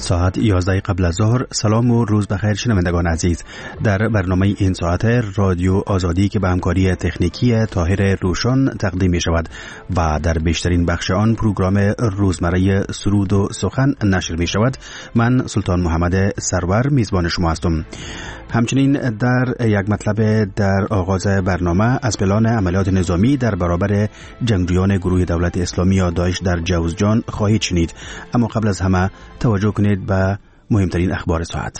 ساعت 11 قبل از ظهر. سلام و روز بخیر شنوندگان عزیز. در برنامه این ساعت رادیو آزادی که به همکاری تکنیکی طاهر روشن تقدیم می شود و در بیشترین بخش آن پروگرام روزمره سرود و سخن نشر می شود. من سلطان محمد سرور میزبان شما هستم. همچنین در یک مطلب در آغاز برنامه از پلان عملیات نظامی در برابر جنگجویان گروه دولت اسلامی یا داعش در جوزجان خواهید شنید. اما قبل از همه توجه کنید به مهمترین اخبار ساعت.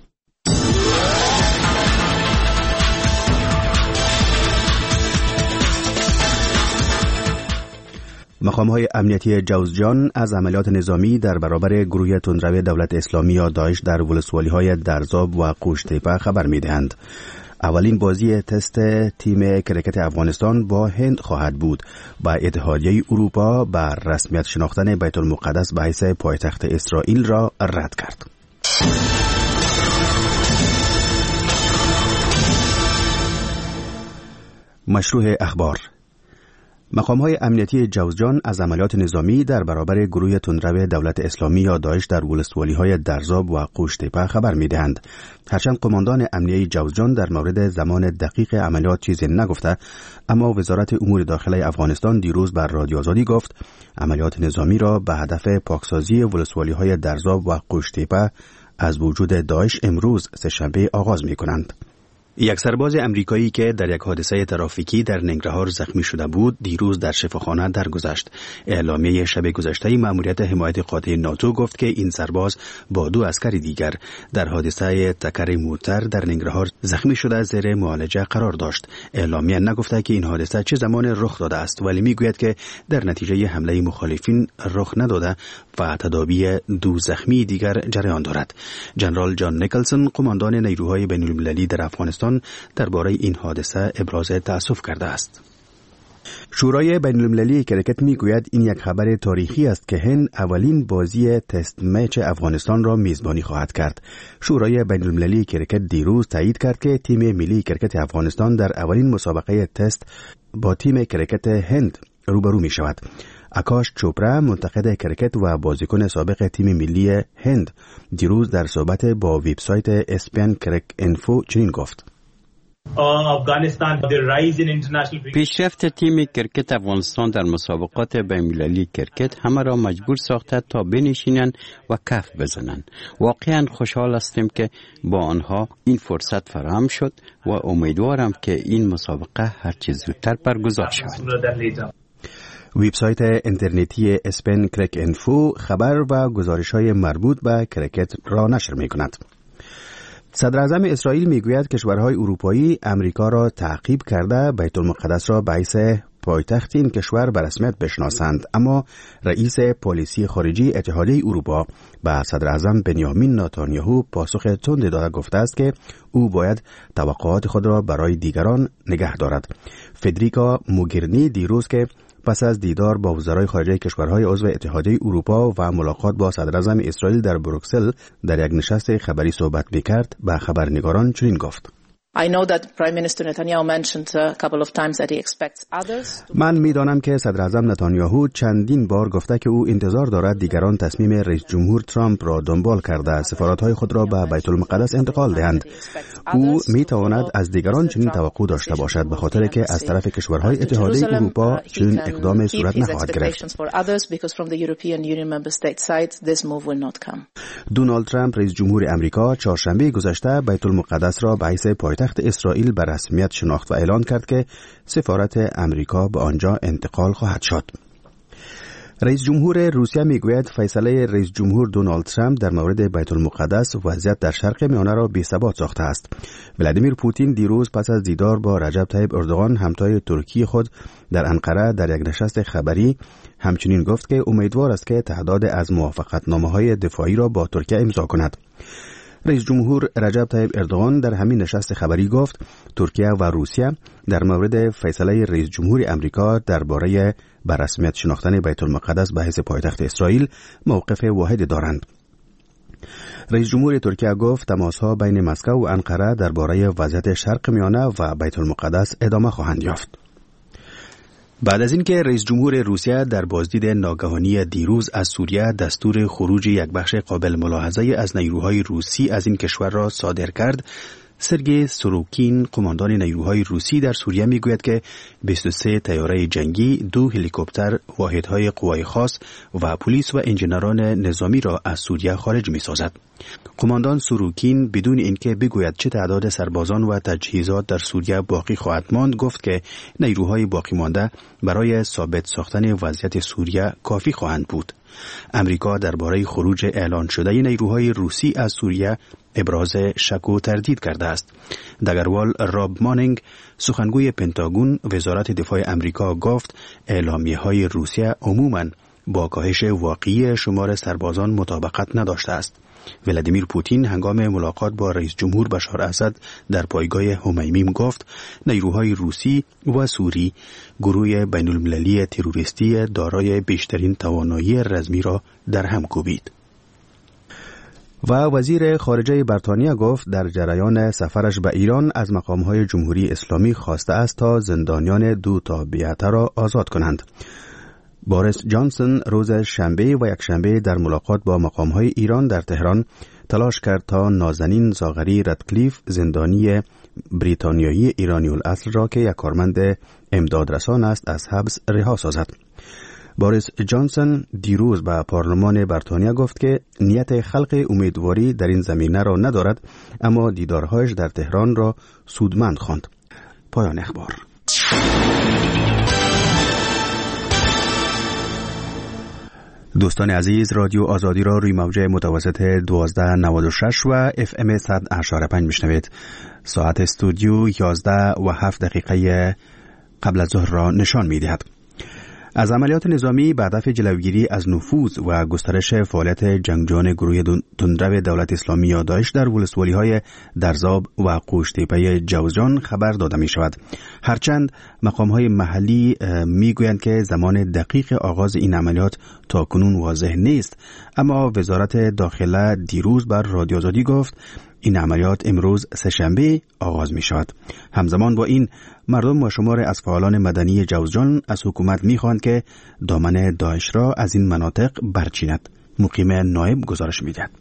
مقام‌های امنیتی جوزجان از عملیات نظامی در برابر گروه تندرو دولت اسلامی یا داعش در ولسوالی‌های درزاب و قوشتیپه خبر می‌دهند. اولین بازی تست تیم کرکت افغانستان با هند خواهد بود و اتحادیه اروپا بر رسمیت شناختن بیت المقدس به حیث پایتخت اسرائیل را رد کرد. مشروع اخبار. مقام‌های امنیتی جوزجان از عملیات نظامی در برابر گروه تندرو دولت اسلامی یا داعش در ولسوالی‌های درزاب و قوشتیپه خبر می‌دهند. هرچند قماندان امنیتی جوزجان در مورد زمان دقیق عملیات چیزی نگفته، اما وزارت امور داخله افغانستان دیروز بر رادیو آزادی گفت عملیات نظامی را به هدف پاکسازی ولسوالی‌های درزاب و قوشتیپه از وجود داعش امروز سه‌شنبه آغاز می‌کنند. یک سرباز امریکایی که در یک حادثه ترافیکی در ننگرهار زخمی شده بود دیروز در شفاخانه درگذشت. اعلامیه شب گذشته مأموریت حمایت قاطع ناتو گفت که این سرباز با 2 عسکر دیگر در حادثه تکر مورتر در ننگرهار زخمی شده زیر معالجه قرار داشت. اعلامیه نگفته که این حادثه چه زمان رخ داده است، ولی میگوید که در نتیجه حمله مخالفین رخ نداده و تداوی 2 زخمی دیگر جریان دارد. جنرال جان نیکلسون قماندان نیروهای بین‌المللی در افغانستان درباره این حادثه ابراز تأسف کرده است. شورای بین‌المللی کرکت میگوید این یک خبر تاریخی است که هند اولین بازی تست میچ افغانستان را میزبانی خواهد کرد. شورای بین‌المللی کرکت دیروز تایید کرد که تیم ملی کرکت افغانستان در اولین مسابقه تست با تیم کرکت هند روبرو می شود. آکاش چوپرا منتقد کرکت و بازیکن سابق تیم ملی هند دیروز در صحبت با وبسایت اسپن کرک انفو چنین گفت: پیشرفت تیم کرکت افغانستان در مسابقات بین‌المللی کرکت همه را مجبور ساخته تا بنشینند و کف بزنند. واقعا خوشحال هستیم که با آنها این فرصت فراهم شد و امیدوارم که این مسابقه هرچه زودتر برگزار شود. وبسایت اینترنتی اسپن کرک انفو خبر و گزارش‌های مربوط به کرکت را نشر می‌کند. صدر اعظم اسرائیل میگوید کشورهای اروپایی امریکا را تعقیب کرده بیت المقدس را به حیث پایتخت این کشور به رسمیت بشناسند، اما رئیس پالیسی خارجی اتحادیه اروپا به صدر اعظم بنیامین نتانیاهو پاسخ تند داده گفته است که او باید توقعات خود را برای دیگران نگه دارد. فدریکا موگرینی دیروز که پس از دیدار با وزرای خارجه کشورهای عضو اتحادیه اروپا و ملاقات با صدر اعظم اسرائیل در بروکسل در یک نشست خبری صحبت می‌کرد، به خبرنگاران چنین گفت: من می‌دانم که صدر اعظم نتانیاهو چندین بار گفته که او انتظار دارد دیگران تصمیم رئیس جمهور ترامپ را دنبال کرده سفارت‌های خود را به بیت المقدس انتقال دهند. او می‌تواند از دیگران چنین توقع داشته باشد، به خاطر که از طرف کشورهای اتحادیه اروپا چنین اقدام صورت نخواهد گرفت. دونالد ترامپ رئیس جمهور امریکا چهارشنبه گذشته بیت المقدس را به حیث پایتخت اسرائیل به رسمیت شناخت و اعلان کرد که سفارت امریکا به آنجا انتقال خواهد شد. رئیس جمهور روسیه میگوید فیصله رئیس جمهور دونالد ترامپ در مورد بیت المقدس وضعیت در شرق میانه را بی‌ثبات ساخته است. ولادیمیر پوتین دیروز پس از دیدار با رجب طیب اردوغان همتای ترکی خود در انقره در یک نشست خبری همچنین گفت که امیدوار است که تعداد از موافقتنامه‌های دفاعی را با ترکیه امضا کند. رئیس جمهور رجب طیب اردوغان در همین نشست خبری گفت ترکیه و روسیه در مورد فیصله رئیس جمهور امریکا درباره به رسمیت شناختن بیت المقدس به حیث پایتخت اسرائیل موقف واحدی دارند. رئیس جمهور ترکیه گفت تماس‌ها بین مسکو و انقره درباره وضعیت شرق میانه و بیت المقدس ادامه خواهند یافت. بعد از اینکه رئیس جمهور روسیه در بازدید ناگهانی دیروز از سوریه دستور خروج یک بخش قابل ملاحظه از نیروهای روسی از این کشور را صادر کرد، سرگئی سوروکین، قماندان نیروهای روسی در سوریه میگوید که 23 طیاره جنگی، 2 هلیکوپتر، واحدهای قوای خاص و پلیس و انجینران نظامی را از سوریه خارج می‌سازد. قماندان سوروکین بدون اینکه بگوید چه تعداد سربازان و تجهیزات در سوریه باقی خواهد ماند گفت که نیروهای باقی مانده برای ثابت ساختن وضعیت سوریه کافی خواهند بود. امریکا درباره خروج اعلان شده نیروهای روسی از سوریه ابراز شک و تردید کرده است. دگروال راب مانینگ، سخنگوی پنتاگون وزارت دفاع امریکا گفت اعلامیه‌های روسیه عموماً با کاهش واقعی شمار سربازان مطابقت نداشته است. ولادیمیر پوتین هنگام ملاقات با رئیس جمهور بشار اسد در پایگاه همیمیم گفت نیروهای روسی و سوری گروه بین المللی تروریستی دارای بیشترین توانایی رزمی را در هم کوبید. و وزیر خارجه بریتانیا گفت در جریان سفرش به ایران از مقامهای جمهوری اسلامی خواسته است تا زندانیان 2 تابعیته را آزاد کنند. بوریس جانسون روز شنبه و یکشنبه در ملاقات با مقامهای ایران در تهران تلاش کرد تا نازنین زاغری ردکلیف، زندانی بریتانیایی ایرانی الاصل را که یک کارمند امدادرسان است از حبس رها سازد. بوریس جانسون دیروز به پارلمان بریتانیا گفت که نیت خلق امیدواری در این زمینه را ندارد، اما دیدارهایش در تهران را سودمند خواند. پایان اخبار. دوستان عزیز، رادیو آزادی را روی موج متوسط 1296 و FM 100.5 میشنوید. ساعت استودیو 11:07 قبل از ظهر را نشان می‌دهد. از عملیات نظامی به هدف جلوگیری از نفوذ و گسترش فعالیت جنگجویان گروه تندرو دولت اسلامی یا داعش در ولسوالی‌های درزاب و قوشتیپه جوزجان خبر داده می شود. هرچند مقام‌های محلی میگویند که زمان دقیق آغاز این عملیات تا کنون واضح نیست، اما وزارت داخله دیروز بر رادیو آزادی گفت این عملیات امروز سه‌شنبه آغاز می شود. همزمان با این مردم و شمار از فعالان مدنی جوزجان از حکومت می خواهند که دامن داعش را از این مناطق برچیند. مقیم نایب گزارش می دهد.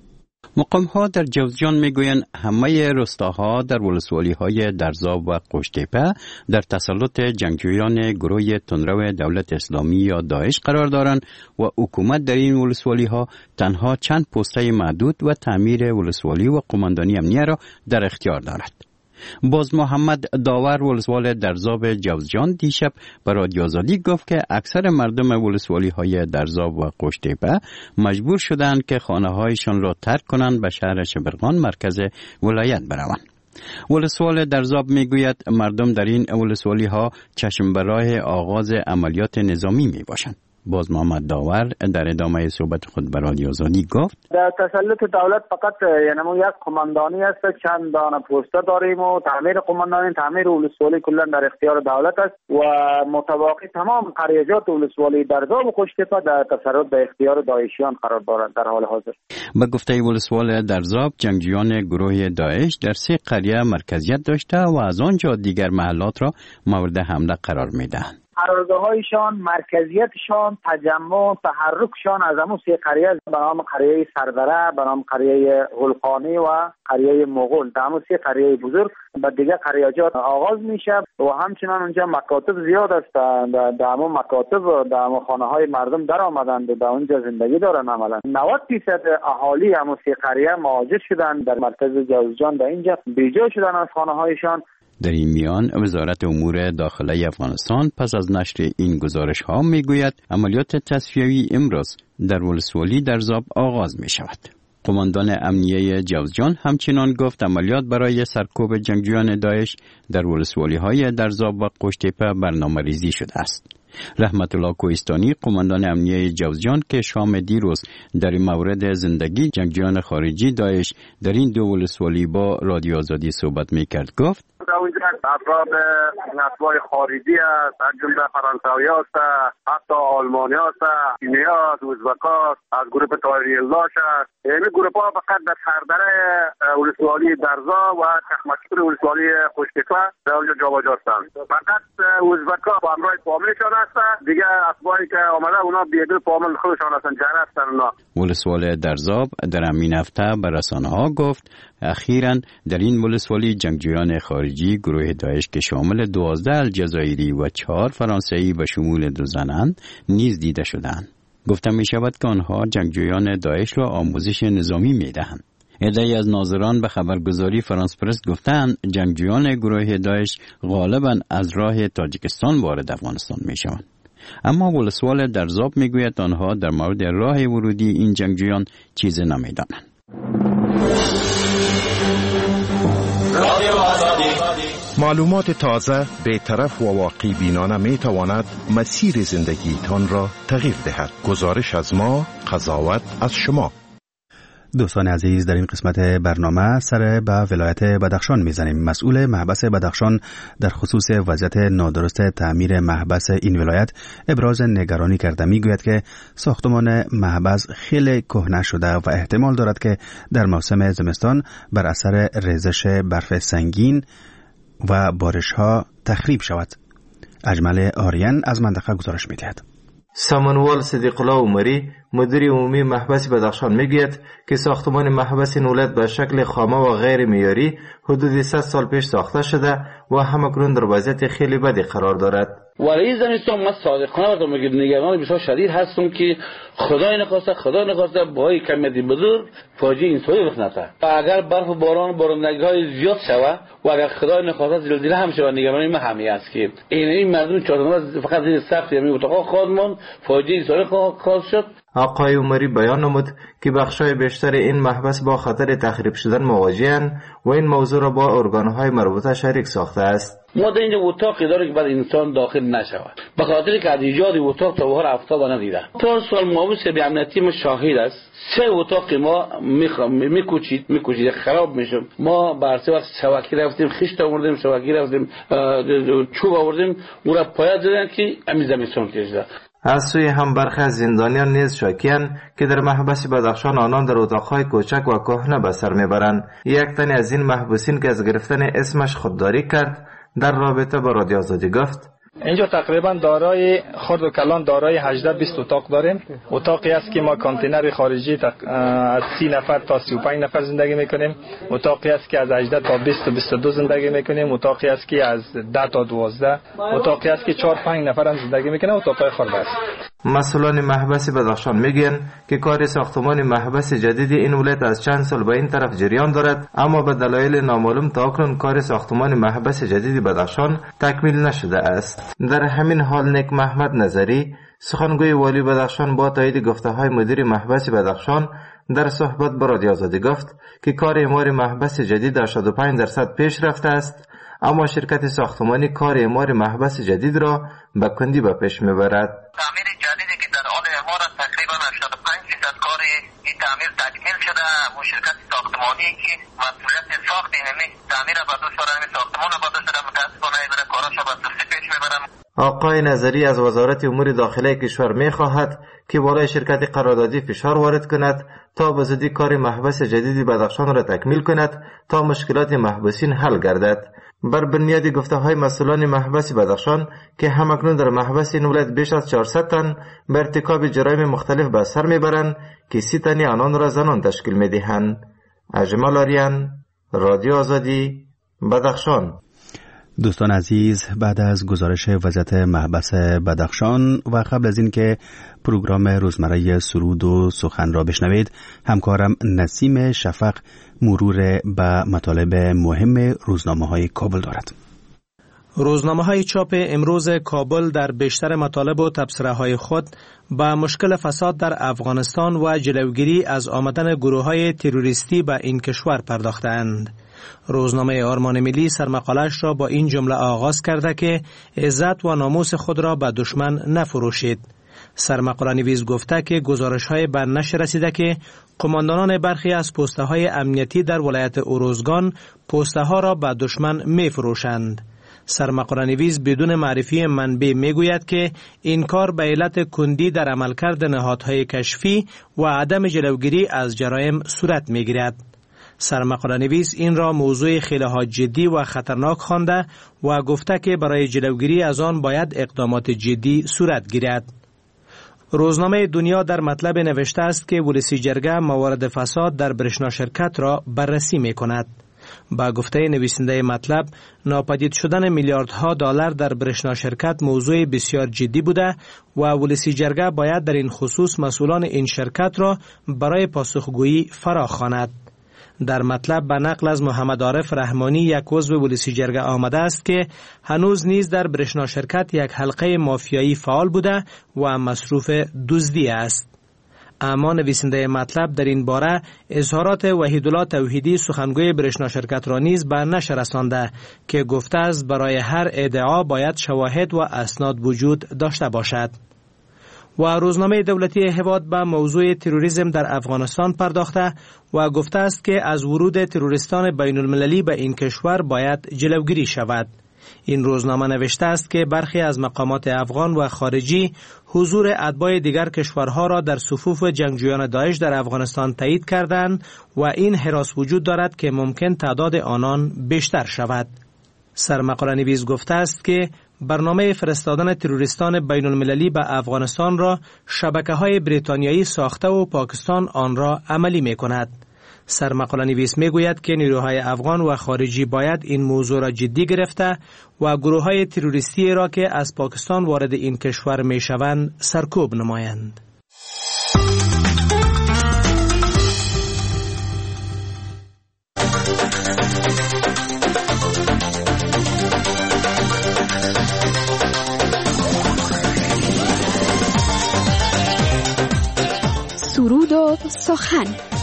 مقام‌ها در جوزجان میگویند همه روستاها در ولسوالی‌های درزاب و قوشتیپه در تسلط جنگجویان گروه تندرو دولت اسلامی یا داعش قرار دارند و حکومت در این ولسوالی‌ها تنها چند پسته محدود و تعمیر ولسوالی و قماندانی امنیه را در اختیار دارد. باز محمد داور ولسوال درزاب جوزجان دیشب به رادیو آزادی گفت که اکثر مردم ولسوالی‌های درزاب و قوشتیپه مجبور شدند که خانه‌هایشان را ترک کنند به شهر شبرغان مرکز ولایت بروند. ولسوال درزاب میگوید مردم در این ولسوالی‌ها چشم به راه آغاز عملیات نظامی میباشند. باز محمد داور در ادامه صحبت خود به رادیو آزادی گفت در تسلط دولت فقط یعنی یک قماندانی است، چند دانه پوسته داریم و تعمیر قماندانی، تعمیر ولسوالی کلا در اختیار دولت است و متواقع تمام قریجات ولسوالی درزاب و قوشتیپه در تسلط به اختیار داعشیان قرار دارند در حال حاضر. به گفته ولسوال درزاب جنگجویان گروه داعش در 3 قریه مرکزیت داشته و از آنجا دیگر محلات را مورد حمله قرار میدهند. قرارگاه‌هایشان، مرکزیتشان، تجمع، تحرکشان از همون 3 قریه به نام قریه سردره، به نام قریه هلقانی و قریه مغول، در همون 3 قریه بزرگ و دیگه قریاجات آغاز میشه و همچنان اونجا مکاتب زیاد است. در همون مکاتب و در همون خانه‌های مردم در آمدند و در اونجا زندگی دارن. عملا 90% اهالی همون 3 قریه مهاجر شدن در مرکز جوزجان، در اینجا بیجا شدن از خانه‌هایشان. در این میان وزارت امور داخلی افغانستان پس از نشر این گزارش ها می گوید عملیات تصفیه‌ای امروز در ولسوالی درزاب آغاز می شود. قماندان امنیه جوزجان همچنان گفت عملیات برای سرکوب جنگجویان داعش در ولسوالی های درزاب و قوشتیپه برنامه ریزی شده است. رحمت الله کوهستانی قماندان امنیه جوزجان که شام دیروز در این مورد زندگی جنگجویان خارجی داعش در این دو ولسوالی با رادیو آزادی صحبت میکرد گفت افراد اتباع خارجی است، از جمله فرانسوی است، حتی آلمانی است، چینی است، ازبک است، از گروه طاهری الله است. این گروه ها فقط در سردره ولسوالی درزا و چخمچپور ولسوالی خوشتیپه در اونجا جابجا هستند. فقط ازبک ها با همراه فامیلشان است، دیگه اتباعی که آمده اونا بیدل فامیل خودشان هستند، جنه هستند اونا. ولسوالی درزاب در همین هفته به رسانه‌ها گفت اخیراً در این ولسوالی جنگجویان خارجی گروه داعش که شامل 12 الجزایری و 4 فرانسوی به شمول 2 زنان نیز دیده شدند. گفته می شود که آنها جنگجویان داعش را آموزش نظامی می دهند. عده‌ای از ناظران به خبرگزاری فرانس پرس گفتند جنگجویان گروه داعش غالباً از راه تاجیکستان وارد افغانستان می شوند. اما ولسوال درزاب می گوید آنها در مورد راه ورودی این جنگجویان چیزی نمی دانند. معلومات تازه، بی‌طرف و واقعی بینانه می تواند مسیر زندگیتان را تغییر دهد. گزارش از ما، قضاوت از شما. دوستان عزیز، در این قسمت برنامه سر به ولایت بدخشان میزنیم. مسئول محبس بدخشان در خصوص وضعیت نادرست تعمیر محبس این ولایت ابراز نگرانی کرده. میگوید که ساختمان محبس خیلی کهنه شده و احتمال دارد که در موسم زمستان بر اثر ریزش برف سنگین و بارش ها تخریب شود. اجمل آریان از منطقه گزارش میدهد. سامانوال صدیق الله عمری مدیر عمومی محبس بدخشان میگوید که ساختمان محبس این ولایت به شکل خامه و غیر معیاری حدود 100 سال پیش ساخته شده و همکنون در وضعیت خیلی بدی قرار دارد. ولی زمستان ما صادقانه باتون میگم نگران بسیار شدید هستم که خدای نخواسته با کمیتی بزرگ فاجعه اینطوری رخ نده. اگر برف و بارندگی‌های زیاد شود و اگر خدای نخواسته زلزله هم شود، نگرانی ما همین است که این مردم چهارم فقط زیر سقف یعنی اتاق خواهد ماند، فاجعه اینطوری خواهد شد. آقای عمری بیان نمود که بخشای بیشتر این محبس با خطر تخریب شدن مواجه‌اند و این موضوع را با ارگان‌های مربوطه شریک ساخته است. ما در اینجا اتاقی داره که بعد انسان داخل نشود، به خاطر که از ایجاد اتاق تا به حال افتاد ندیده. تا سال محافظ امنیتی ما شاهد است، 3 اتاق ما میکوچید خراب میشد. ما بر سه وقت شواکی رفتیم، خشت آوردیم، شواکی رفتیم، چوب آوردیم، اون را پایه زدن که همین زمستان کشیده. از سوی هم برخی از زندانیان نیز شاکیان که در محبس بدخشان آنان در اتاقهای کوچک و کهنه به سر میبرند. یک تن از این محبوسین که از گرفتن اسمش خودداری کرد در رابطه با رادیو آزادی گفت اینجا تقریبا دارای خرد و کلان دارای 18-20 اتاق داریم. اتاقی است که ما کانتینر خارجی از 30 نفر تا 35 نفر زندگی میکنیم. اتاقی است که از 18 تا 20 تا 22 زندگی میکنیم. اتاقی است که از 10 تا 12. اتاقی است که 4-5 نفر هم زندگی میکنه. اتاقای خرد است. مسئولان محبس بدخشان میگن که کار ساختمان محبس جدید این ولایت از چند سال به این طرف جریان دارد، اما به دلایل نامعلوم تا اکنون کار ساختمان محبس جدید بدخشان تکمیل نشده است. در همین حال نیک محمد نظری سخنگوی والی بدخشان با تایید گفته‌های مدیر محبس بدخشان در صحبت با رادیو آزادی گفت که کار اعمار محبس جدید 85% پیش رفته است، اما شرکت ساختمانی کار اعمار محبس جدید را به کندی به پیش میبرد. تعمیر جدیدی که در حال اعمار است تقریبا 85% کار این تعمیر تکمیل شده. و شرکت ساختمانی که مسئولیت ساخت این تعمیر به دوش دارن ساختمان را به دوش دارن متاسفانه این کاراشو به سختی پیش میبرن. آقای نظری از وزارت امور داخلی کشور میخواهد که بالای شرکت قراردادی فشار وارد کند تا به زودی کار محبس جدیدی بدخشان را تکمیل کند تا مشکلات محبوسین حل گردد. بر بنیاد گفته‌های مسئولان محبس بدخشان که همکنون در محبس این ولایت بیش از 400 تن به ارتکاب جرایم مختلف به سر میبرند که 30 تن آنان را زنان تشکیل میدهند. اجمل آریان، رادیو آزادی، بدخشان. دوستان عزیز، بعد از گزارش وضعیت محبس بدخشان و قبل از این که پروگرام روزمره سرود و سخن را بشنوید، همکارم نسیم شفق مرور به مطالب مهم روزنامه‌های کابل دارد. روزنامه‌های چاپ امروز کابل در بیشتر مطالب و تبصره‌های خود به مشکل فساد در افغانستان و جلوگیری از آمدن گروه‌های تروریستی به این کشور پرداختند. روزنامه آرمان ملی سرمقاله‌اش را با این جمله آغاز کرده که عزت و ناموس خود را به دشمن نفروشید. سرمقاله نویس گفته که گزارش‌های به نشر رسیده که قماندانان برخی از پست‌های امنیتی در ولایت اوروزگان پست‌ها را به دشمن می‌فروشند. سرمقاله نویس بدون معرفی منبع میگوید که این کار به علت کندی در عملکرد نهادهای کشفی و عدم جلوگیری از جرایم صورت میگیرد. سرمقاله نویس این را موضوع خیلی جدی و خطرناک خوانده و گفته که برای جلوگیری از آن باید اقدامات جدی صورت گیرد. روزنامه دنیا در مطلب نوشته است که ولسی جرگه موارد فساد در برشنا شرکت را بررسی می کند. با گفته نویسنده مطلب، ناپدید شدن میلیاردها دلار در برشنا شرکت موضوع بسیار جدی بوده و ولسی جرگه باید در این خصوص مسئولان این شرکت را برای پاسخگویی فراخواند. در مطلب به نقل از محمد عارف رحمانی یک عضو ولسی جرگه آمده است که هنوز نیز در برشنا شرکت یک حلقه مافیایی فعال بوده و مصروف دزدی است. اما نویسنده مطلب در این باره اظهارات وحیدالله توحیدی سخنگوی برشنا شرکت را نیز به نشر رسانده که گفته است برای هر ادعا باید شواهد و اسناد وجود داشته باشد. و روزنامه دولتی هواد به موضوع تروریسم در افغانستان پرداخته و گفته است که از ورود تروریستان بین المللی به این کشور باید جلوگیری شود. این روزنامه نوشته است که برخی از مقامات افغان و خارجی حضور اتباع دیگر کشورها را در صفوف جنگجویان داعش در افغانستان تایید کردند و این هراس وجود دارد که ممکن تعداد آنان بیشتر شود. سرمقاله نویس گفته است که برنامه فرستادن تروریستان بین المللی به افغانستان را شبکه‌های بریتانیایی ساخته و پاکستان آن را عملی می کند. سرمقاله نویس می گوید که نیروهای افغان و خارجی باید این موضوع را جدی گرفته و گروه‌های تروریستی را که از پاکستان وارد این کشور می شوند سرکوب نمایند. سرود و سخن.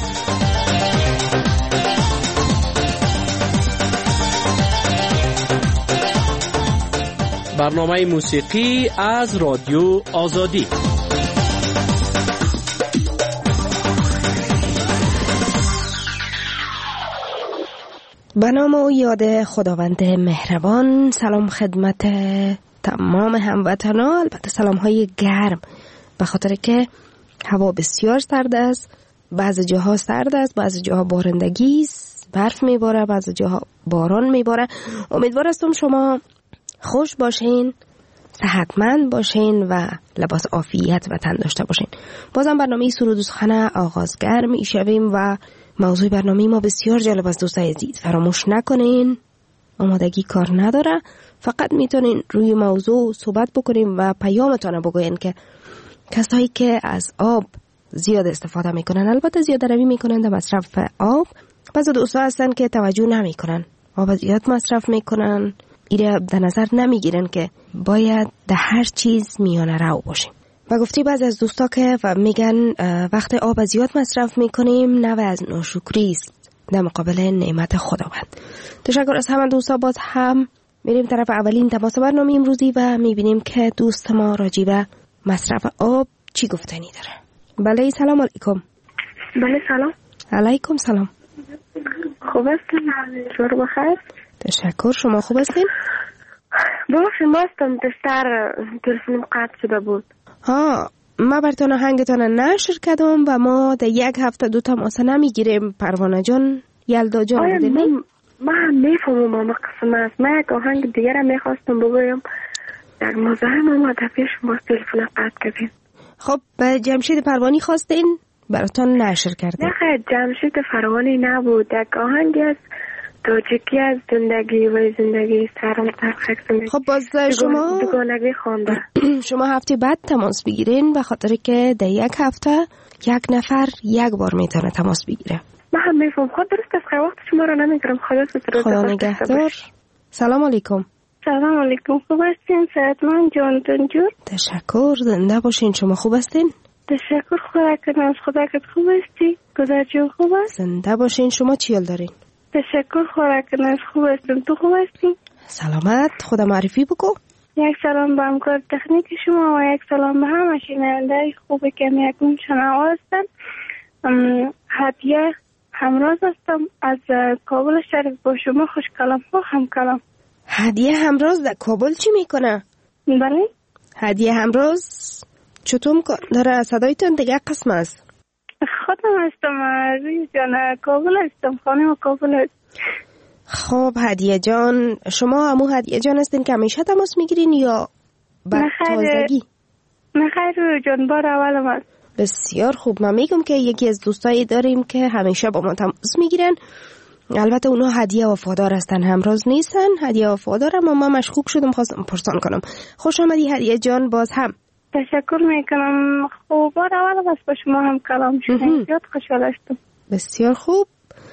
برنامه موسیقی از رادیو آزادی. به نام و یاد خداوند مهربان. سلام خدمت تمام هموطنان، البته سلام های گرم، به خاطر که هوا بسیار سرد است. بعضی جاها سرد است، بعضی جاها بارندگی است، برف میباره، بعضی جاها باران میباره. امیدوار هستم شما خوش باشین، صحتمند باشین و لباس عافیت و تن داشته باشین. بازم برنامه سرود و سخن آغازگر میشویم و موضوع برنامه ما بسیار جالب است. دوستای عزیز فراموش نکنین، آمادگی کار نداره، فقط میتونین روی موضوع صحبت بکنیم و پیامتون بگوین که کسایی که از آب زیاد استفاده میکنن، البته زیاد روی میکنن در مصرف آب، بعضی دوستا هستن که توجه نمیکنن، آب زیاد مصرف میکنن، ایره در نظر نمیگیرن که باید در هر چیز میانه رو باشیم. و گفتی بعضی از دوستا که میگن وقت آب زیاد مصرف میکنیم نوع از ناشکری است در مقابل نعمت خداوند. تشکر از همه دوستا. باز هم میریم طرف اولین تماس برنامه امروزی و میبینیم که دوست ما راجع به مصرف آب چی گفتنی داره. بله سلام علیکم. بله سلام. علیکم سلام. خوب هستین؟ شما بخیر؟ تشکر. شما خوب هستین؟ باشم ماستم دستر تلفنم قطع شده بود. ما براتون آهنگتون نشر کردم و ما در یک هفته 2 تماس نمیگیریم. پروانه جان، یلدا جان بودیم. من میفهمم اما قسم است. من یک آهنگ دیگر هم میخواستم بگویم. در مزاحم آمده پیش ما تلفن قطع کردیم. خب به جمشید پروانی خواستین براتون نشر کردیم. نه خیر، جمشید پروانی نبود. یک آهنگی از تاجیکی از زندگی و زندگی سرم ترخیص. خب باز شما دوگانگی خوانده. شما هفته بعد تماس بگیرین به خاطر که در یک هفته یک نفر یک بار میتونه تماس بگیره. من هم میفهم. خود درست است. وقت شما رو نمیگیرم. خدا نگهدار. سلام علیکم. سلام علیکم. خوب هستین؟ صحتمند جانتون جور؟ تشکر. زنده باشین. شما خوب هستین؟ تشکر. خدا کنم. خدا که خوب هستی. خدا جون خوب است. زنده باشین. شما چی حال دارین؟ تشکر خوراکنش خوب هستم. تو خوب هستی؟ سلامت. خدا معرفی بکو. یک سلام به همکار تکنیک شما و یک سلام به همه شنونده خوبی که میکنم شنوا هستن. هدیه همراز هستم از کابل شریف. با شما خوش کلام ها هم کلام. هدیه همراز در کابل چی میکنه؟ بله. هدیه همراز چطور داره؟ صدایتون دیگه قسم است. خودم هستم عزیز جان، کابل هستم، خانم کابل هست. خب هدیه جان، شما همون هدیه جان هستین که همیشه تماس میگیرین یا بعد تازگی؟ نه خیر جان، بار اولم هست. بسیار خوب. من میگم که یکی از دوستایی داریم که همیشه با ما تماس میگیرن. البته اونا هدیه وفادار هستن، همراز نیستن. هدیه وفادار، اما من مشکوک شدم خواستم پرسان کنم. خوش آمدی هدیه جان. باز هم تشکر میکنم. خب بار اول بس با شما هم کلام شدیم، زیاد خوشحال هستم. بسیار خوب.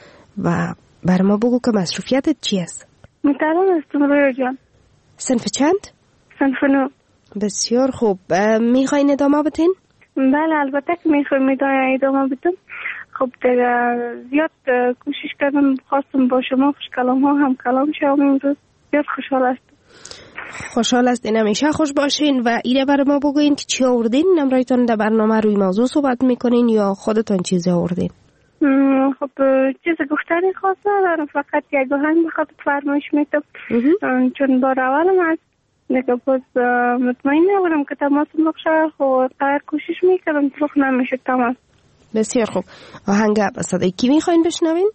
و بر ما بگو که مصروفیتت چی است؟ مطالعه هستم رویا جان. صنف چند؟ صنف 9. بسیار خوب. میخواین ادامه بتین؟ بله البته که میخوایم ادامه بدم. خب دیگه زیاد کوشش کردم خواستم با شما خوش کلام ها هم کلام شوم. امروز زیاد خوشحال هستم. خوشحال هستین، همیشه خوش باشین. و ایره برای ما بگوین که چی آوردین؟ نمرایتان در برنامه روی موضوع صحبت میکنین یا خودتون چیزی آوردین؟ خب چیز گفتنی خواسته دارم، فقط یک آهنگ بخواد فرمایش میتم چون بار اولم هست دیگه. باز مطمئن نبودم که تماسم بخشه. خب قرار کوشش میکردم طرف نمیشه تماس. بسیار خوب. آهنگ به صدای کی میخواین بشنوین؟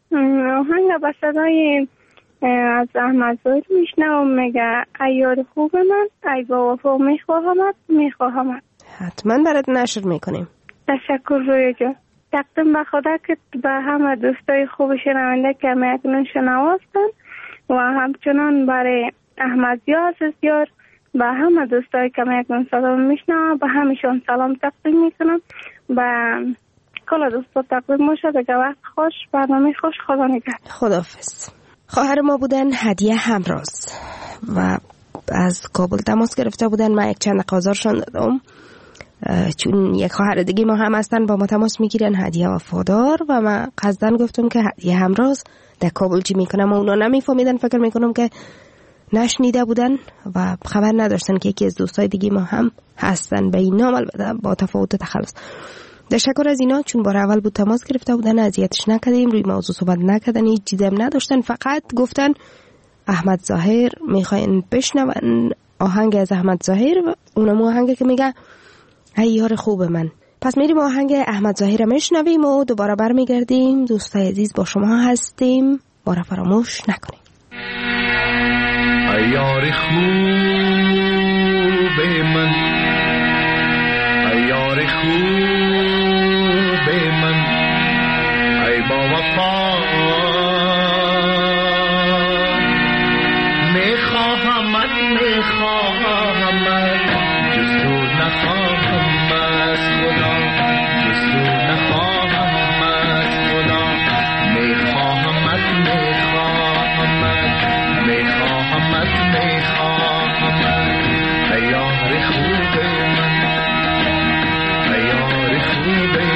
آهنگ به صدای از احمد ظاهر میشنوم. میگه ای یار خوب من، ای با وفا میخواهمت. حتما برات نشر میکنیم. تشکر رویا جان. تقدیم به خدا که به همه دوستای خوب شنونده که میکنن شنواستن و همچنان برای احمد عزیز یار به همه دوستای که میکنن سلام میشنوم. به همیشون سلام تقدیم میکنم. به کل دوستا تقدیم باشه. دیگه وقت خوش، برنامه خوش. خدا نگهدار. خداحافظ. خواهر ما بودن هدیه همراز و از کابل تماس گرفته بودن. من یک چند قازارشان دادم چون یک خواهر دیگه ما هم هستن با ما تماس میگیرن، هدیه وفادار. و من قصدن گفتم که هدیه همراز در کابل چی میکنم و اونا نمیفهمیدن. فکر میکنم که نشنیده بودن و خبر نداشتن که یکی از دوستای دیگه ما هم هستن به این نام، البته با تفاوت تخلص. تشکر از اینا، چون بار اول بود تماس گرفته بودن، اذیتش نکردیم، روی موضوع صحبت نکردن، هیچ چیزی نداشتن. فقط گفتن احمد ظاهر میخواین بشنون آهنگ از احمد ظاهر و اونم آهنگی که میگه ای یار خوب من. پس میریم آهنگ احمد ظاهر میشنویم و دوباره برمیگردیم. دوستای عزیز با شما هستیم، بارا فراموش نکنیم. ای یار خوب من، ای یار خوب من، ای با وفا میخواهمت جز تو نخواهم از خدا، جز تو نخواهم از خدا. میخواهمت ای یار خوب من، ای یار خوب من.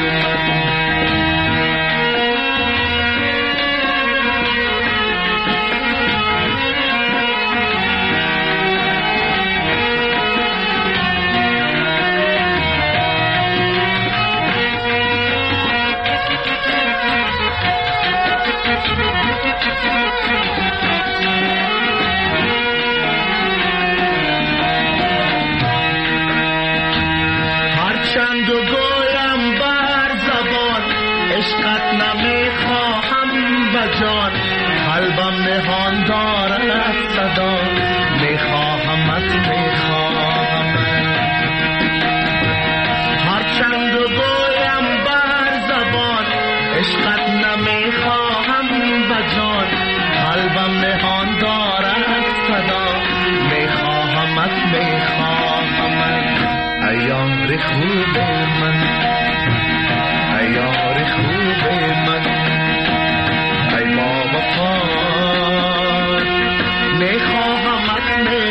هرچند و گویم بر زبان عشقت نمیخواهم بجان، قلبم نهان دارد صدا میخواهمت هرچند و گویم بر زبان عشقت نمیخواهم بجان، قلبم نهان دارد صدا میخواهمت ای یار خوب من، ای یار خوب من، ای با وفا میخواهمت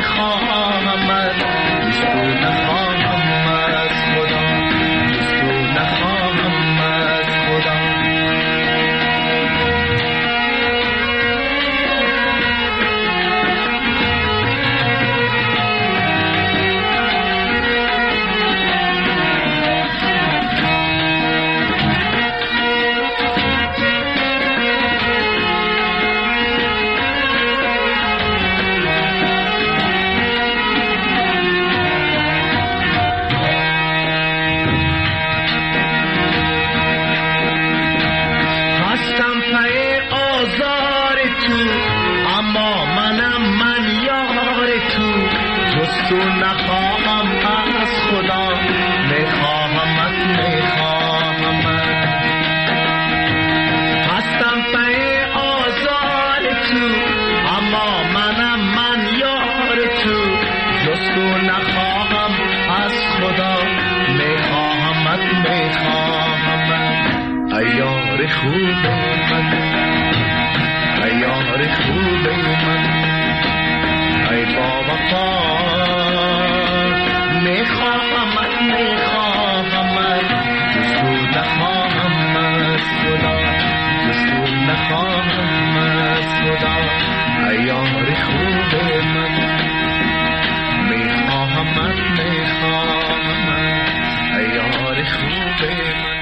جز تو نخواهم از خدا، جز تو نخواهم از خدا. جستو نخواهم از خدا، میخواهمت میخواهمت. هستم پی آزار تو، اما منم من یار تو. جستو نخواهم از خدا، میخواهمت میخواهمت. ای یار خوب من، ای یار خوب من، ای بابا میخواهمت میخواهمت. جستو نخواهم از خدا، جستو نخواهم از خدا. ای یار خوب من، میخواهمت میخواهمت. ای یار خوب من،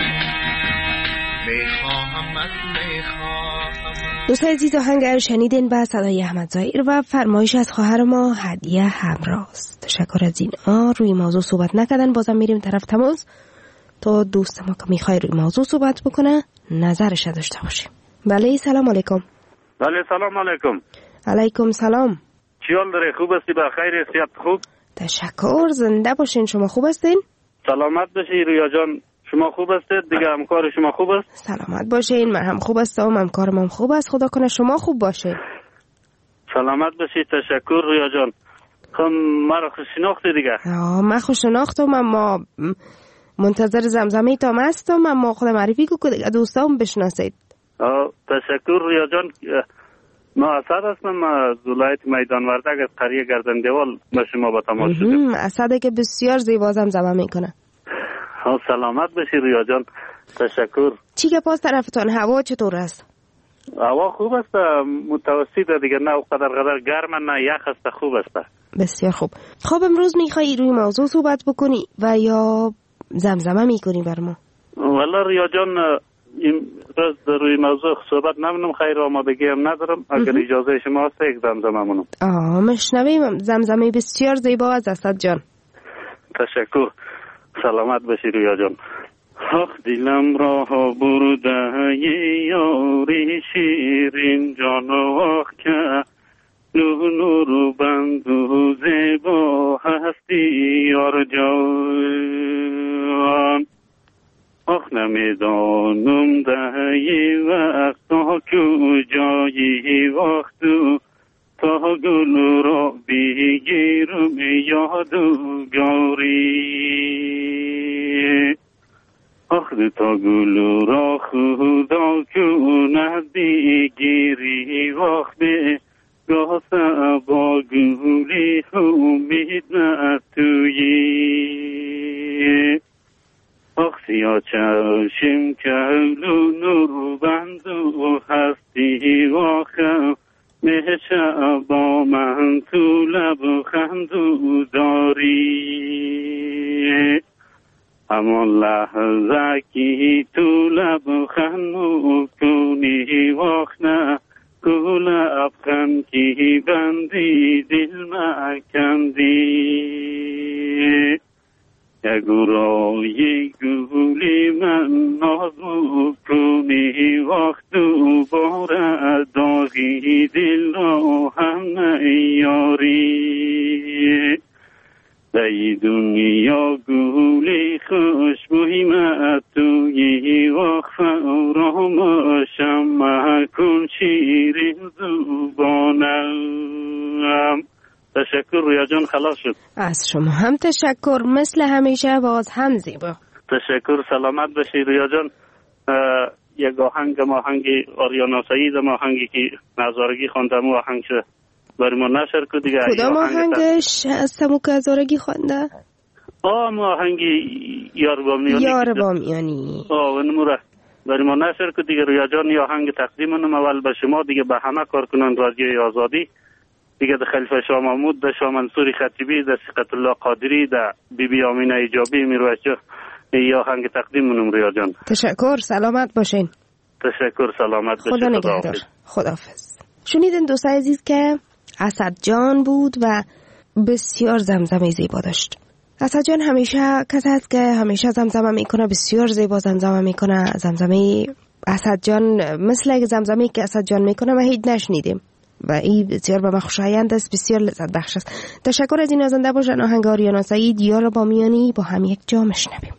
میخواهمت میخواهمت. دوستان عزیز، آهنگ شنیدین با صدای احمد ظاهر و فرمایش از خواهر ما هدیه همراست. تشکر از این. روی موضوع صحبت نکردن، بازم میریم طرف تماس تا دوست ما که میخوای روی موضوع صحبت بکنه نظرش داشته باشیم. بله سلام علیکم. بله سلام علیکم. علیکم سلام. چی حال داری؟ خوب هستی؟ بخیر؟ صحت خوب؟ تشکر. زنده باشین. شما خوب هستین؟ سلامت باشی رویا جان. شما خوب هستید؟ دیگه همکار شما خوب است؟ سلامت باشین. من هم خوب هستم، همکارم هم خوب است. خدا کنه شما خوب باشه. سلامت باشی. تشکر رویا جان. خب مرا خوش شناختی دیگه؟ من خوش شناختم، اما منتظر زمزمه تام هستم. اما خود معرفی کو که دوستام بشناسید. تشکر رویا جان. ما اسد هستم از ولایت میدان وردک از قریه گردندوال به شما با تماس شدیم. اسد که بسیار زیبا زمزمه میکنه. سلامت باشی رویا جان. تشکر. چی که پاس طرفتان هوا چطور است؟ هوا خوب است، متوسطه دیگه، نه قدر گرم نه یخ است، خوب است. بسیار خوب. خب امروز میخوایی روی موضوع صحبت بکنی و یا زمزمه میکنی بر ما؟ والله رویا جان این روز روی موضوع صحبت نمونم، خیر آمادگی هم ندارم. اگر اجازه شما هست یک زمزمه مونم. مشنویم. زمزمه بسیار زیبا از اسد جان. تشکر. سلامت باشی رویا جان. آخ دلم را برده یاری شیرین جان، آخ که نور بند و زیبا هستی یار جان. آخ نمیدانم دهی وقت تا کجایی وقت تا گل را بگیرم یادگاری. آخ تا گل را خدا کند بگیری وقتی گاه با گلی امید نتویی. آخ سیاه چشم کلو نور بند و هستی واخم میشه با من تو لب خندو داری. همان لحظه که تو لب خندو کنی واخنه تو لب خند که بندی دل مکندی. یک رای گولی من نازو کنی وقت دوباره داغی دل را هم نیاری. ای دنیا گولی خوشبوی توی وقت فرام شمع کن شیرین زبانم. تشکر رویا جان، خلاص شد. از شما هم تشکر، مثل همیشه باز هم زیبا. تشکر. سلامت باشی رویا جان. یک آهنگ آریانا سعید آهنگی که نظارگی خوندم و آهنگ شد برای ما نشر که دیگه. کدام آهنگش هستمو که نظارگی خونده؟ آهنگی یار بامیانی. یار بامیانی. و نموره برای ما نشر که دیگه رویا جان. یه آهنگ تقدیمونم اول به شما، دیگه به همه کارکنان رادیوی آزادی، دیگه د خلیفه شاه محمود، د شاه منصور خطیبی، د ثقت الله قادری، د بی بی آمینه ایجابی میرویسه یه آهنگ تقدیمونم رویا جان. تشکر. سلامت باشین. تشکر. سلامت باشین. خدا نگهدار. خداحافظ. شنیدین دوستان عزیز که اسد جان بود و بسیار زمزمه زیبا داشت. اسد جان همیشه کسی است که همیشه زمزمه میکنه، بسیار زیبا زمزمه میکنه. زمزمه اسد جان مثل زمزمه که اسد جان میکنه ما هیچ نشنیدیم. و این بسیار به من خوشایند است، بسیار لذت بخش است. تشکر از این نازنده باشن. آهنگ آریانا سعید یار با میانی با هم یک جا میشنویم.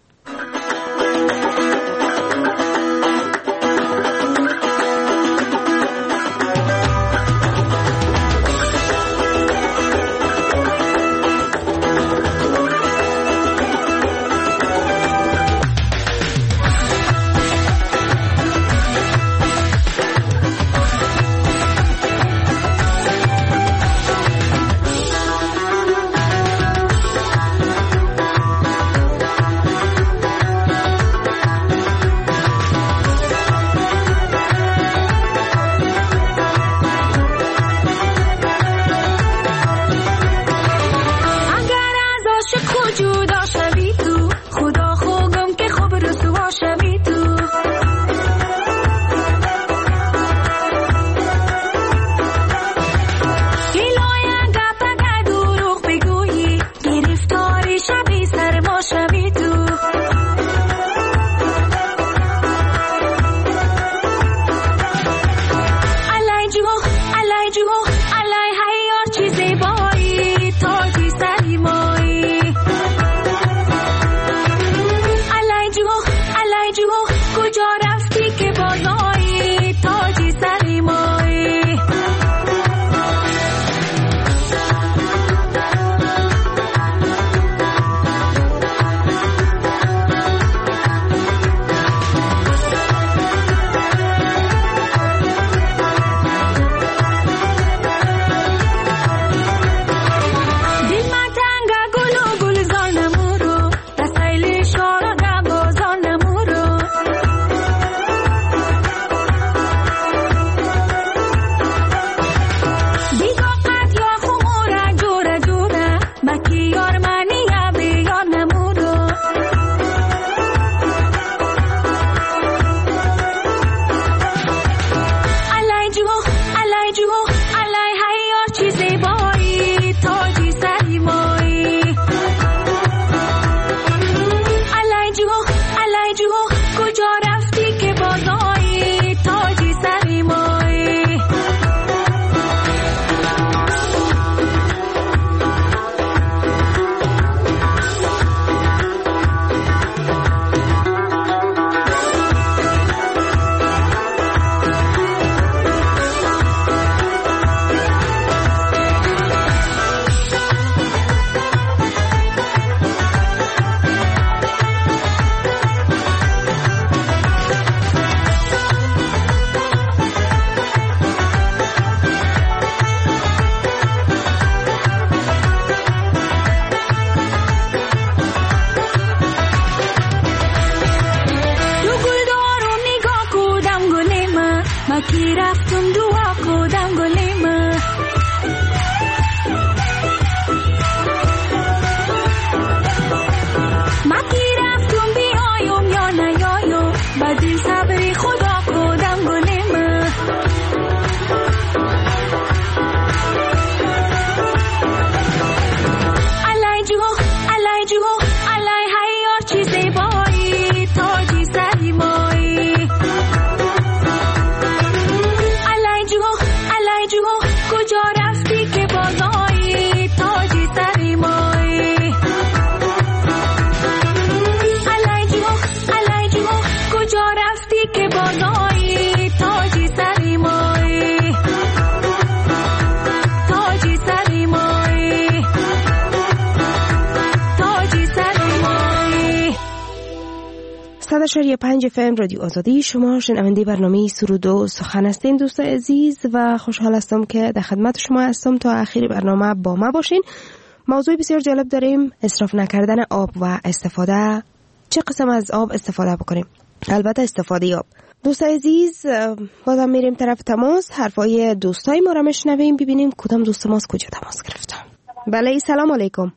شریعه 5 FM رادیو آزادی، شما شنونده برنامه سرود و سخن هستین دوستان عزیز و خوشحال هستم که در خدمت شما هستم تا آخر برنامه با ما باشین. موضوع بسیار جالب داریم، اسراف نکردن آب و استفاده، چه قسم از آب استفاده بکنیم. البته استفاده آب. دوستان عزیز بازم میریم طرف تماس، حرفای دوستای ما را میشنویم، ببینیم کدام دوست ماست کجا تماس گرفتن. بله سلام علیکم.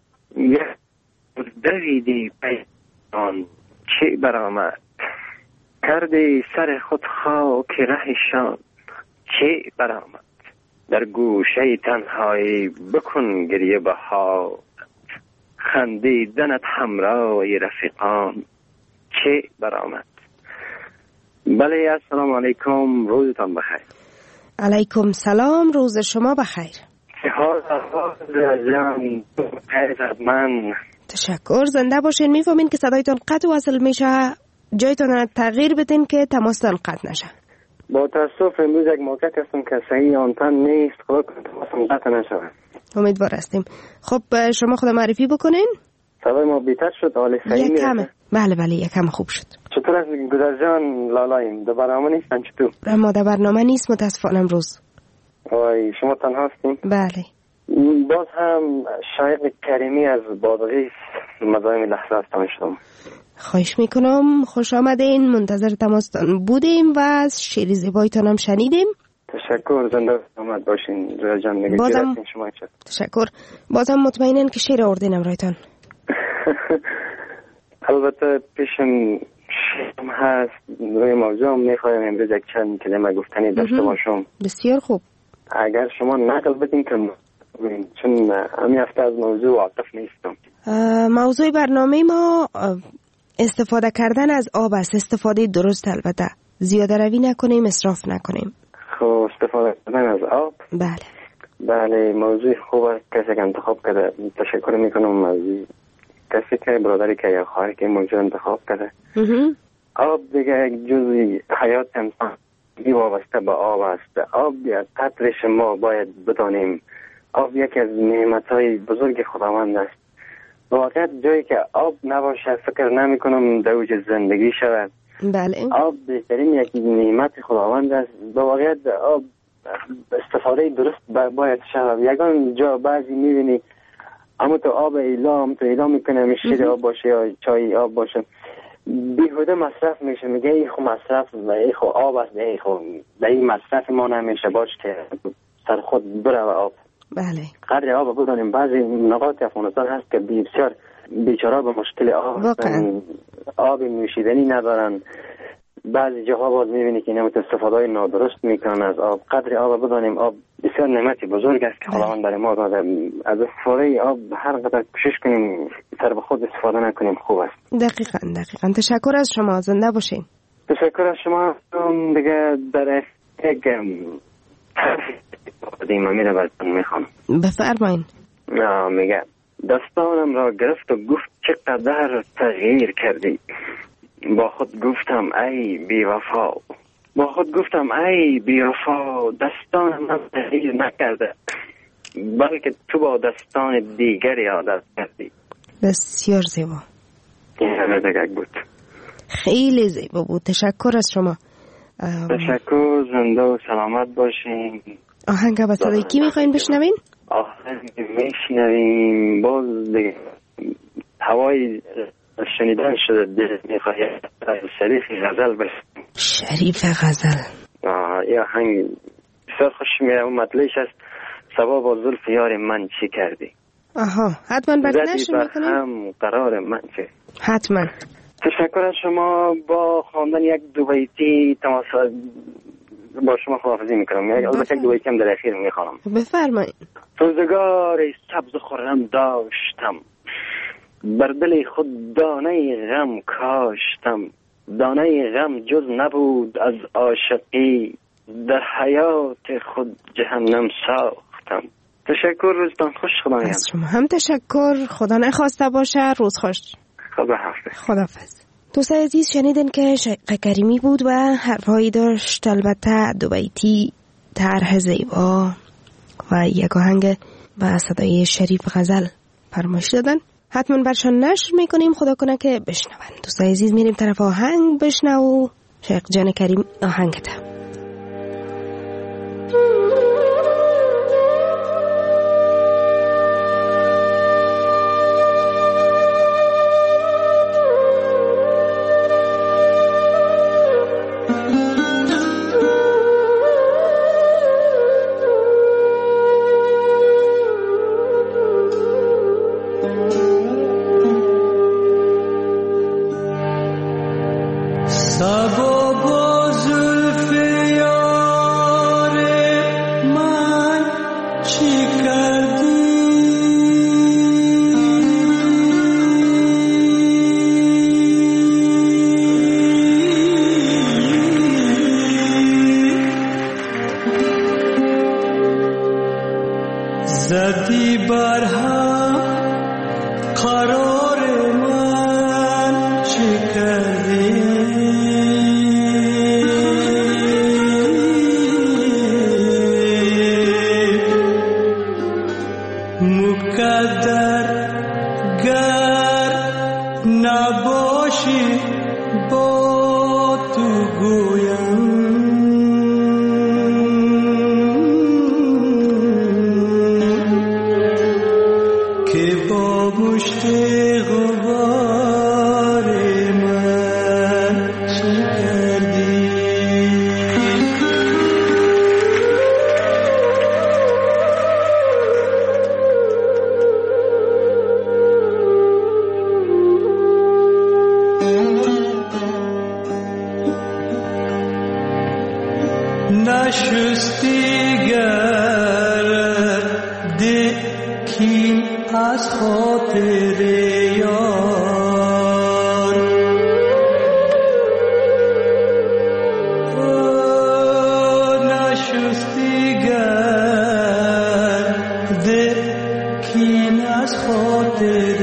دویدی پیان چه برآمد، کرده سر خود خاک رهشان چه برآمد، در گوشه تنهایی بکن گریه بها، خندیدنت همراه رفیقان چه برآمد. بله السلام علیکم، روزتان بخیر. علیکم سلام، روز شما بخیر. تشکر، زنده باشین. میفهمین که صدایتان قطع وصل میشه، جایتان تغییر بدین که تماستان قطع نشه. با تاسف امروز یک موقع هستم که صحیح آنتن نیست، خدا کنه تماسم قطع نشه. امیدوار هستیم. خب شما خود معرفی بکنین. صدای ما بیتر شد، حال صحیح میشه؟ بله یکم خوب شد. چطور است گذر جان؟ لالایم در برنامه نیستن چطور؟ ما در برنامه نیست متاسفانه امروز. وای شما تنها هستیم؟ بله. باز هم شایق کریمی از بادغیس مزاحم لحظه هستم شدم. خواهش میکنم، خوش آمدین. منتظر تماستان بودیم و از شعر زیبایتان هم شنیدیم. تشکر، زنده آمد باشین رویا جان. نگه شما چه؟ تشکر. بازم مطمئنن که شعر آوردینم رایتان. البته پیشم شعرم هست، روی موضوع هم میخوایم امروز یک چند کلمه گفتنی داشته باشم. بسیار خوب. اگر شما نقل بدین که چون همین هفته از موضوع واقف نیستم. موضوع برنامه ما استفاده کردن از آب است. استفاده درست، البته زیاده روی نکنیم، اسراف نکنیم. خب استفاده کردن از آب. بله موضوع خوب است، کسی که انتخاب کرده. تشکر میکنم از کسی که برادری که یا خواهری که موضوع انتخاب کرده. آب دیگه یک جزئی حیات انسان وابسته به آب است. آب یا قدرش ما باید بدانیم. آب یکی از نعمت‌های بزرگ خداوند است. واقعا جایی که آب نباشه فکر نمی کنم در اوج زندگی شود. بله. آب بهترین یک نعمت خداوند است. با واقعیت آب استفاده درست باید شود. یگان جا بعضی میبینی اما تو آب ایلا میکنه، شیر آب باشه یا چای آب باشه، بیهوده مصرف میشه. میگه ای خو مصرف و ای خو آب است، ای خو در این مصرف ما نمیشه، باش که سر خود بره و آب. بله. قدر آب بدانیم. بعضی نقاط افغانستان هست که بسیار بیچاره به مشکل آب هستن، آب نوشیدنی ندارن. بعضی جاها باز میبینی که اینا استفاده نادرست میکنن از آب. قدر آب بدانیم. آب بسیار نعمتی بزرگ است که خداوند برای ما داده. از استفاده آب هر قدر کوشش کنیم سر به خود استفاده نکنیم خوب است. دقیقاً. تشکر از شما، زنده باشین. تشکر از شما. دیگه در یک دیمه میره براتون میخوام. بفرمایین. میگه دستانم را گرفت و گفت چقدر تغییر کردی. با خود گفتم ای بی وفا دستان من تغییر نکرده، بلکه تو با دستان دیگری عادت کردی. بسیار زیبا. این همه دیگه بود. خیلی زیبا بود. تشکر از شما. تشکر، زنده و سلامت باشین. آهنگ با صدای کی میخواین بشنوین؟ آهنگ میشنویم باز دیگه هوای شنیدن شده دل میخواه شریف غزل بشن. شریف غزل. یه آهنگ بسیار خوش میره و مطلعش است سبا با زلف یار من چی کردی. حتما برد نشون میکنیم. هم قرار من چه. حتما. تشکر از شما. با خواندن یک دو بیتی تماس با شما خداحافظی میکنم. البته یک دو بیتی هم در اخیر میخوانم. بفرمایید. روزگار سبز خرم داشتم، بر دل خود دانه غم کاشتم. دانه غم جز نبود از عاشقی، در حیات خود جهنم ساختم. تشکر، روزتان خوش. خدایم. از شما هم تشکر. خدا نخواسته باشه. روز خوش. خداحافظ. دوستان عزیز شنیدن که شایق کریمی بود و حرفهایی داشت، البته دو بیتی طرح زیبا و یک آهنگ با صدای شریف غزل فرمایش دادن. حتما برشان نشر میکنیم، خدا کنه که بشنون. دوستان عزیز میریم طرف آهنگ بشنو. شایق جان کریم آهنگته. سبا با زلف مقدر گر نباشی با تو گویم که با مشت غبار من چه کردی نشستی گرد کین از خاطر یار نشستی گرد کین از خاطر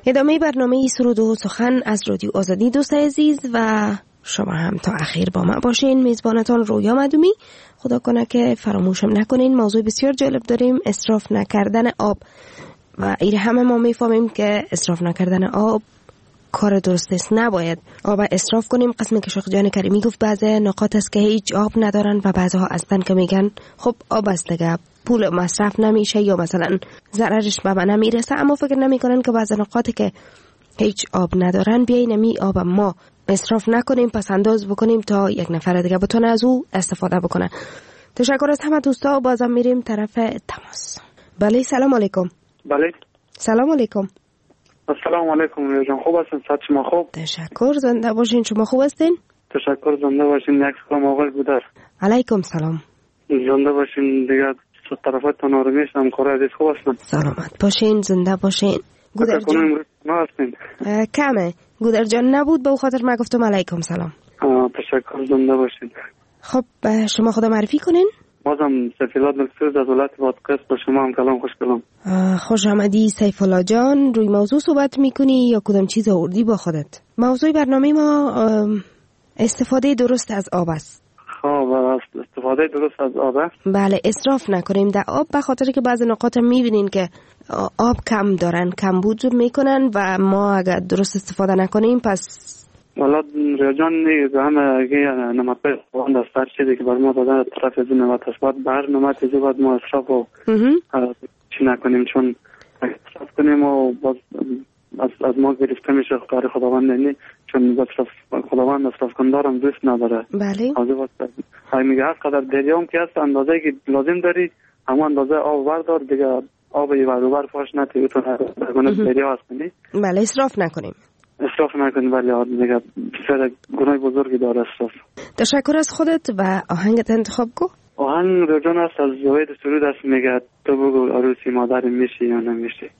ادامه برنامه سرود و سخن از رادیو آزادی دوست عزیز و شما هم تا اخیر با ما باشین. میزبانتان رویا مدومی. خدا کنه که فراموشم نکنین. موضوع بسیار جالب داریم، اسراف نکردن آب. و این همه ما میفهمیم که اسراف نکردن آب کار درست است، نباید آب اسراف کنیم. قسمی که شیخ جان کریمی گفت بعضی نقاط است که هیچ آب ندارن و بعضها هستن که میگن خب آب است دیگه، پول مصرف نمیشه یا مثلا ضررش به من نمیرسه، اما فکر نمیکنن که بعضی نقاطی که هیچ آب ندارن بیاین می آب ما اسراف نکنیم، پس انداز بکنیم تا یک نفر دیگه بتونه از او استفاده بکنه. تشکر از همه دوستا و بازم میریم طرف تماس. بله سلام علیکم. بله سلام علیکم. السلام علیکم جان، خوب هستین؟ صحت شما خوب؟ تشکر، زنده باشین. شما خوب هستین؟ تشکر، زنده باشین. یک سلام آقای گودر. علیکم سلام. زنده باشین. دیگه طرفاتون آرامش هم کار عزیز خوب هستن. سلامت باشین، زنده باشین. گودر جان کمه. گودر جان نبود به خاطر ما گفتم علیکم سلام. تشکر، زنده باشین. خب شما خدا معرفی کنین. بازم سیفالله مقصود از ولایت بادغیس با شما هم کلام خوش کلام. خوش آمدی سیفالله جان. روی موضوع صحبت میکنی یا کدام چیز آوردی با خودت؟ موضوع برنامه ما استفاده درست از آب است. خب استفاده درست از آب است. بله، اسراف نکنیم در آب، به خاطر که بعضی نقاط میبینین که آب کم دارن، کمبود میکنن و ما اگر درست استفاده نکنیم پس والا ریاجان نیگه همه اگه نمطبه خوان دستر شده که بر ما دادن طرف از این نمط است، باید بر نمط ازو باید ما اصراف و چی نکنیم، چون اصراف کنیم و باز از ما گرفته میشه کار خداوند نینی، چون خداوند اصراف کندارم دوست نداره. بله های میگه هر قدر دریام که هست اندازه که لازم داری همون اندازه آب بردار دیگه، آب بر فاش نتی بتونه درگونه دریا هست کنی. بله اصراف نکنیم. اصراف نکنیم، ولی دیگه بسیار گناه بزرگی داره اصراف. تشکر از خودت و آهنگت انتخاب کو. آهنگ رجان است از زوید سرود است، میگه تو بگو عروسی مادر میشی یا نمیشی.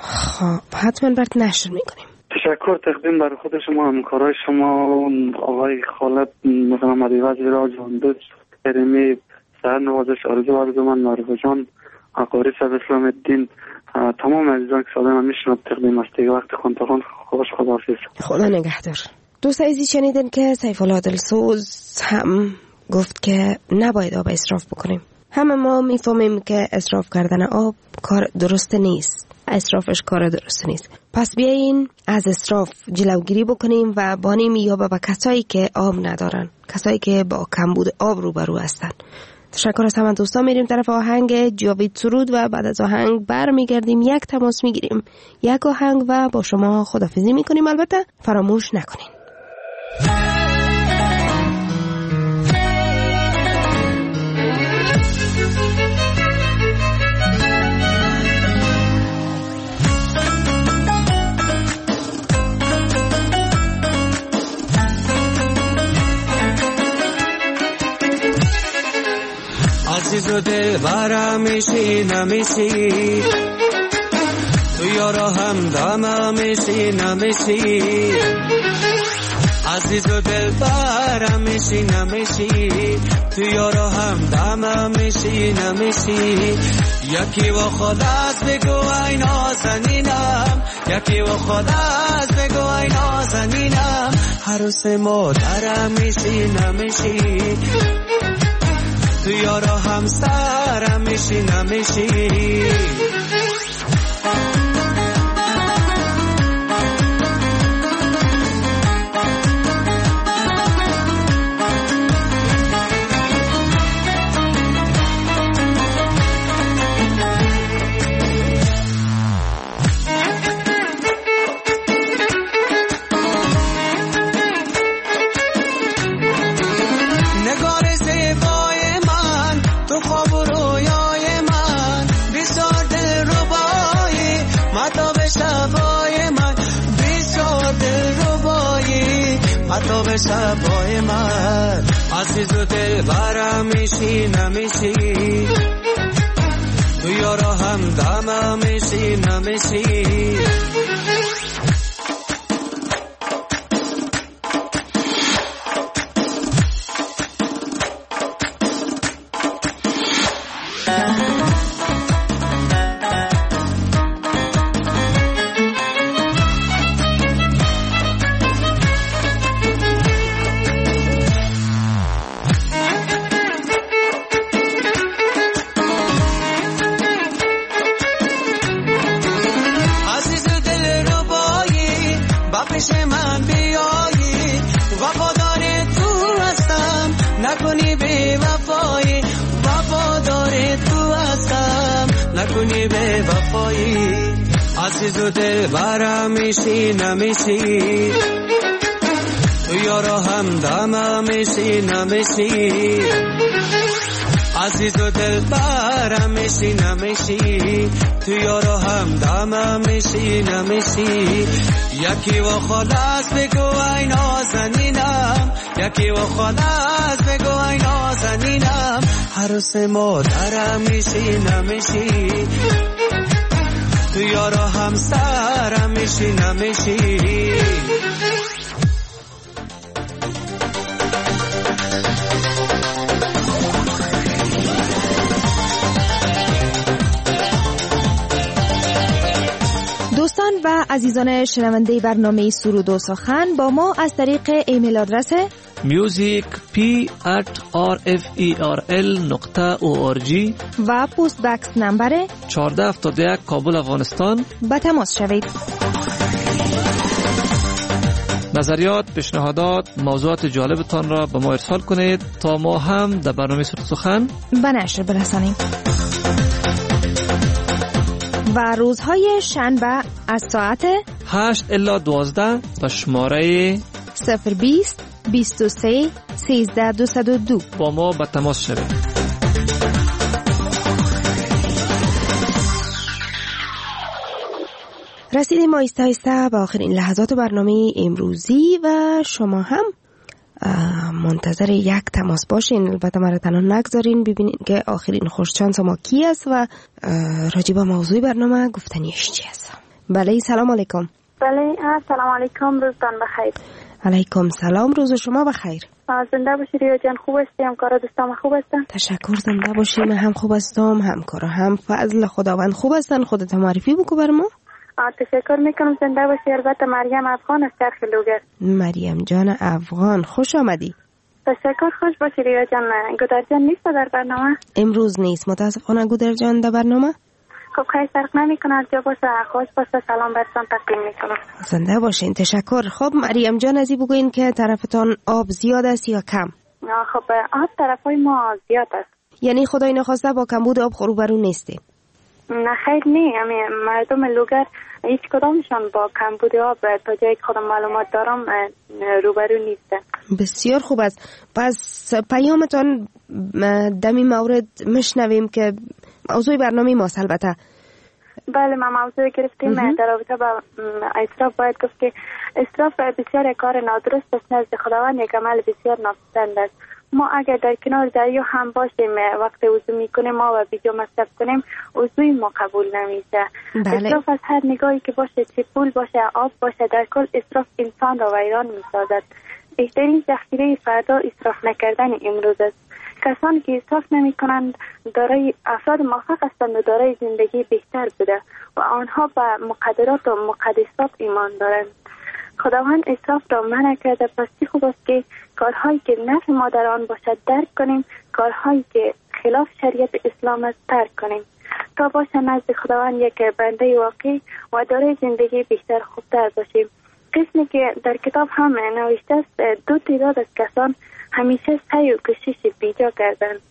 خب حتما برات نشر میکنیم. تشکر تقدیم بر خود شما، همکارای شما، آقای خالد محمد وزیر آجان دوست کریمی، سهر نوازش آرزو من معروف جان، عقاری صاحب اسلام الدین، تمام عزیزان که صدای من میشنوند تقدیم است. دیگه وقت خونتخون خوش، خداحافظ. خدا نگهدار. دوست عزیز شنیدن که سیفالله دلسوز هم گفت که نباید آب اسراف بکنیم. همه ما میفهمیم که اسراف کردن آب کار درست نیست، اسرافش کار درست نیست. پس بیاین از اسراف جلوگیری بکنیم و بانیم یا به کسایی که آب ندارن، کسایی که با کمبود آب روبرو هستن. تشکر از همه دوستان. میریم طرف آهنگ جاوید سرود و بعد از آهنگ برمیگردیم، یک تماس میگیریم، یک آهنگ و با شما خداحافظی میکنیم. البته فراموش نکنین. عزیز و دل برم میشی نمیشی، تو یارا هم دم میشی نمیشی، عزیز و دل برم میشی نمیشی، تو یارا هم دم میشی نمیشی. یکی و خودت بگو ای نازنینم، یکی و خودت بگو ای نازنینم، عروس مادرم میشی نمیشی، تو یارا همسرم میشی نمیشی. تو به شبای من عزیز و دل برم میشی نمیشی، تو یارا هم دم میشی نمیشی. نکنی به وفایی عزیز و دل برم میشی نمیشی تو یارا همدم میشی نمیشی عزیز و دل برم میشی نمیشی تو یارا همدم میشی نمیشی یکی و خلاص بگو ای نازنینم یکی و خلاص بگو ای نازنینم عروس مادرم میشی نمیشی تو یارا همسرم میشی نمیشی دوستان و عزیزان شنونده برنامه سرود و سخن با ما از طریق ایمیل آدرس music@rferl.org و پست بکس نمبر 1471 کابل افغانستان به تماس شوید. نظریات، پیشنهادات، موضوعات جالبتان را به ما ارسال کنید تا ما هم در برنامه سرود سخن به نشر برسانیم. و روزهای شنبه از ساعت 8 الی 12 به شماره 020 23 13 202 با ما به تماس شوید. رسیدیم آهسته آهسته به آخرین لحظات برنامه امروزی و شما هم منتظر یک تماس باشین. البته مرا تنها نگذارین، ببینین که آخرین خوششانس ما کی است و راجع به موضوع برنامه گفتنیش چی است. بله سلام علیکم. بله سلام علیکم، روزتان بخیر. علیکم سلام، روز شما بخیر. زنده باشی ریا جان، خوب هستی؟ همکارا دوستام خوب هستن؟ تشکر، زنده باشی. من هم خوب هستم، همکارا هم فضل خداوند خوب هستن. خودت معرفی بکو بر ما. تشکر میکنم، زنده باشی. البته مریم افغان از چرخ لوگر. مریم جان افغان، خوش آمدی. تشکر، خوش باشی ریا جان. گودر جان نیست در برنامه؟ امروز نیست متاسفانه گودر جان در برنامه. خب خیلی فرق نمیکنه، از جا باشه خوش باشه سلام برسان تقدیم میکنم. زنده باشین، تشکر. خب مریم جان ازی بگوین که طرفتان آب زیاد است یا کم؟ خب آب طرفای ما زیاد است. یعنی خدای نخواسته با کمبود آب روبرو نیستیم؟ نه خیر نی، مردم لوگر هیچ کدامشان با کمبود آب تا جایی که خودم معلومات دارم روبرو نیسته. بسیار خوب است. پس پیامتان دمی مورد مشنویم که موضوع برنامه ماست. البته بله ما موضوع گرفتیم در رابطه با اسراف. باید گفت که اسراف بسیار کار نادرست است نزد خداوند، یک عمل بسیار ناپسند است. ما اگر در کنار دریا هم باشیم وقت وضو میکنیم ما و بیجا مصرف کنیم وضوی ما قبول نمیشه. اسراف از هر نگاهی که باشه، چه پول باشه آب باشه، در کل اسراف انسان را ویران میسازد. بهترین ذخیره فردا اسراف نکردن امروز است. کسانی که اسراف نمی کنند دارای افراد موفق هستند و دارای زندگی بهتر بوده و آنها به مقدرات و مقدسات ایمان دارند. خداوند اسراف را منع کرده، پس خوب است که کارهایی که نفع ما در آن باشد درک کنیم، کارهایی که خلاف شریعت اسلام است ترک کنیم تا باشه نزد خداوند یک بنده واقعی و دارای زندگی بهتر خوبتر باشیم. قسمی که در کتاب هم نوشته است، دو تعداد از کسان همیشه سعی و کوشش بیجا کردند.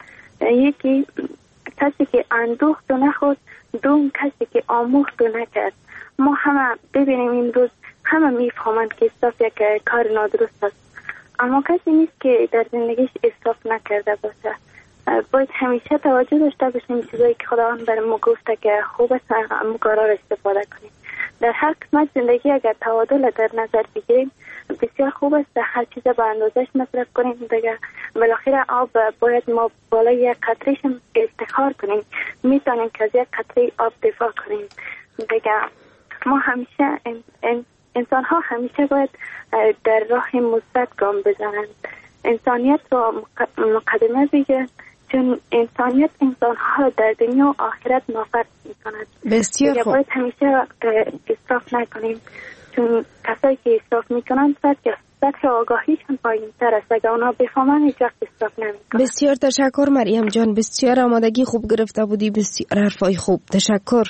یکی کسی که اندوخت و نخورد، دوم کسی که آموخت و نکرد. ما همه ببینیم امروز همه میفهمند که اسراف یک کار نادرست است، اما کسی نیست که در زندگیش اسراف نکرده باشه. باید همیشه توجه داشته باشیم چیزایی که خداوند بر ما گفته که خوب است همون کارا را استفاده کنیم. در هر قسمت زندگی اگر تعادل در نظر بگیریم بسیار خوب است. هر چیز به اندازش مصرف کنیم. دیگه بالاخره آب باید ما بالای یک قطرهش افتخار کنیم، میتونیم که از یک قطره آب دفاع کنیم. دیگه ما همیشه انسان ها همیشه باید در راه مثبت گام بزنند، انسانیت رو مقدمه بگیرند، چون انسانیت انسان ها را در دنیا و آخرت موفق می‌کند. بسیار خوب. باید همیشه اسراف نکنیم، چون کسایی که اسراف میکنند سطح آگاهیشون پایین‌تر است. اگر اونا بفهمن هیچ وقت اسراف نمیکنن. بسیار تشکر مریم جان، بسیار آمادگی خوب گرفته بودی، بسیار حرفای خوب. تشکر.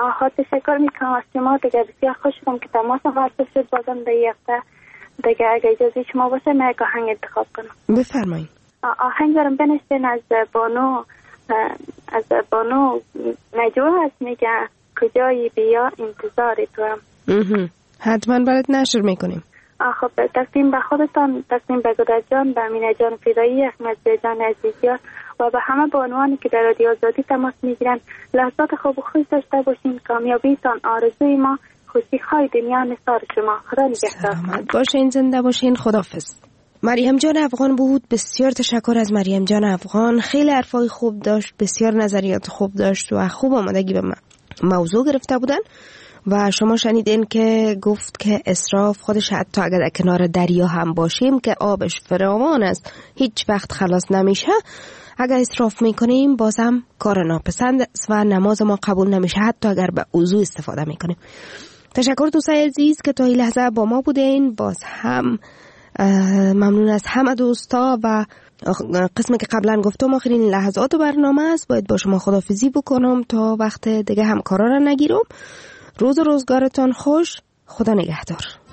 تشکر میکنم از شما. دیگه بسیار خوش شدم که تماس واسه شد بازم در یک هفته. دیگه اگه اجازه شما باشه من یک آهنگ انتخاب کنم. بفرمایید. آهنگ برام بنویسین از بانو از بانو نجوا هست میگه کجایی بیا انتظار تو هم. حتما برات نشر میکنیم. خب تقدیم به خودتان، تقدیم به گودرز جان، به امینه جان فدایی، احمد جان عزیزیار و به همه بانوانی که در رادیو آزادی تماس میگیرن. لحظات خوب و خوش داشته باشین. کامیابیتان آرزوی ما، خوشی های دنیا نثار شما. خدا نگهدار. سلامت باشین، زنده باشین. خداحافظ. مریم جان افغان بود. بسیار تشکر از مریم جان افغان. خیلی حرفای خوب داشت، بسیار نظریات خوب داشت و خوب آمادگی به موضوع گرفته بودن. و شما شنیدین که گفت که اسراف خودش حتی اگر در کنار دریا هم باشیم که آبش فراوان است هیچ وقت خلاص نمیشه، اگر اسراف میکنیم بازم کار ناپسند است و نماز ما قبول نمیشه حتی اگر به وضو استفاده میکنیم. تشکر دوستای عزیز که تا این لحظه با ما بودین. باز هم ممنون از همه دوستا و قسمی که قبلا گفتم آخرین لحظات برنامه است. باید با شما خداحافظی بکنم تا وقت دیگه همکارا را نگیرم. روز و روزگارتان خوش. خدا نگهدار.